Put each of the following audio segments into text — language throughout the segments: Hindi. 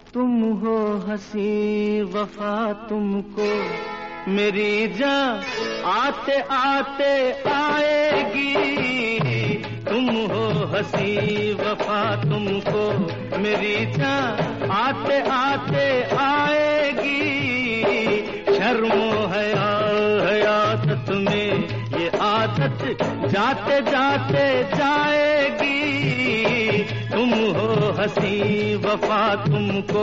तुम हो हंसी वफा तुमको मेरी जान आते आते आएगी। तुम हो हंसी वफा तुमको मेरी जान आते आते आएगी। शर्मो हयात में ये आदत जाते जाते जाएगी। तुम हो हंसी वफा तुमको।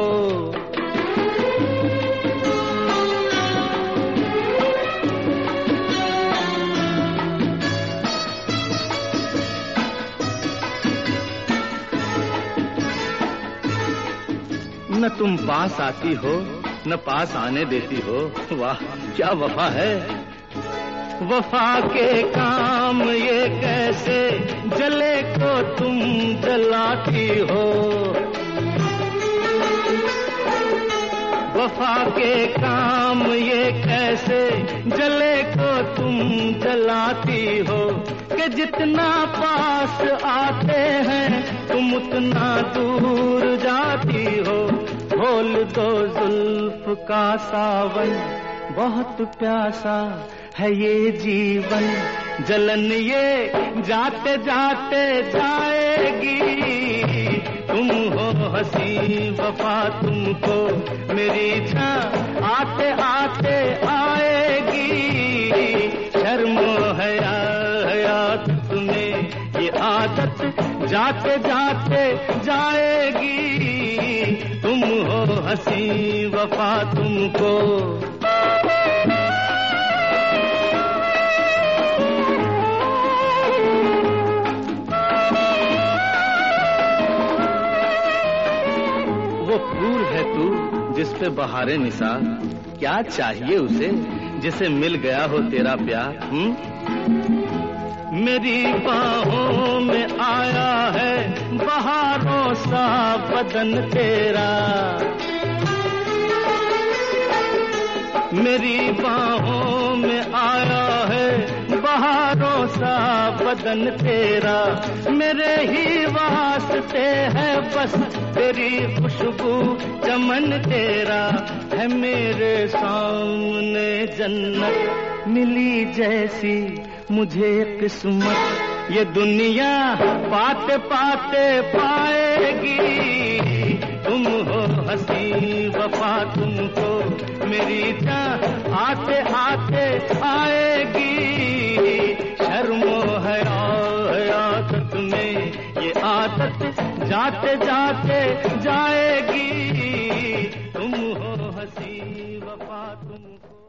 न तुम पास आती हो न पास आने देती हो। वाह क्या वफा है। वफा के काम ये कैसे जले को तुम जलाती हो। वफा के काम ये कैसे जले को तुम जलाती हो कि जितना पास आते हैं तुम उतना दूर जाती हो। खोल दो जुल्फ का सावन बहुत प्यासा है ये जीवन। जलन ये जाते जाते जाएगी। तुम हो हंसी वफा तुमको मेरी जान आते आते आएगी। शर्मो हयात तुम्हें ये आदत जाते जाते जाएगी। तुम हो हंसी वफा तुमको। वो फूल है तू जिस पे बहारे निसार। क्या चाहिए उसे जिसे मिल गया हो तेरा प्यार। मेरी बाहों में आया है बहारों सा बदन तेरा। मेरी बाहों में आया है बहारों सा बदन तेरा। मेरे ही वास्ते है बस तेरी खुशबू चमन तेरा। है मेरे सामने जन्नत मिली जैसी मुझे किस्मत। ये दुनिया पाते पाते पाएगी। तुम हो हंसी वफा तुमको मेरी जान आते आते आएगी। शर्मो हयात में ये आदत जाते जाते जाएगी। तुम हो हंसी वफा तुमको।